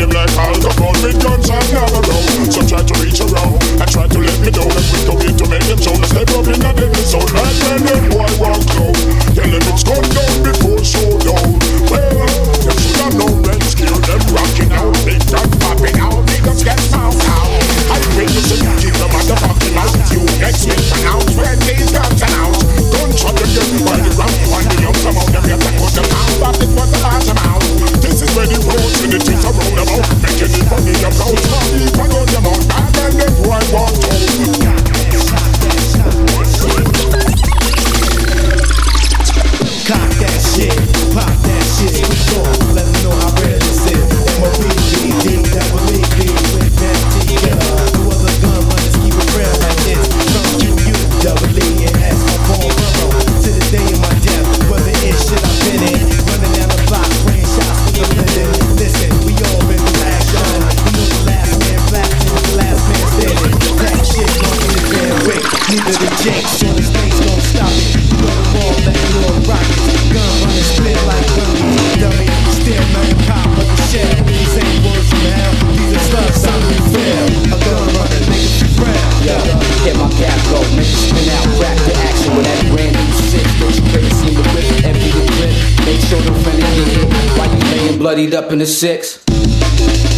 him like alcohol with guns and never round. Some try to reach around and try to let me down. And we go in to make them sound. Step up in the deadly sound like when them boy walk down. Tell them it's gone down before showdown. Well, them should have known when scared them rocking out. Big gun popping out, niggas get found out. I bring you some keep the motherfucking mouth. You next week announce when these guns announce. Gunshot them get by the round. One the young some of them get to put them out. But it was a large amount. This is where the roads and the things are round about. Making it funny about. Now leave on your mouth. Bad and them boy walk out. Cock that shit, pop that shit, we gon' let them know how real this is. M.O.B.D.D. double E.B. with that together. No other gun runners keep it real like this. From Q.U. double E and S. I'm born rubber to the day of my death. Whether it's shit I've been in, running down the block, spraying shots with the blending. Listen, we all been the last gun. We know the last man black and the last man standing. That shit gon' get it damn quick. Neither the Jakes or the States gon' stop it. You know the wall that you all rockets. Gun running split like gummy. Dummy, still nothing pop but the shell. These ain't words from hell. These are slugs out we fail. A gun running niggas be frail. Yo, get my cap go, make it spin out, crack the action with that brand new shit. Don't you crazy, see the whip, empty the clip. Make sure the friend get hit while you laying bloodied up in the six.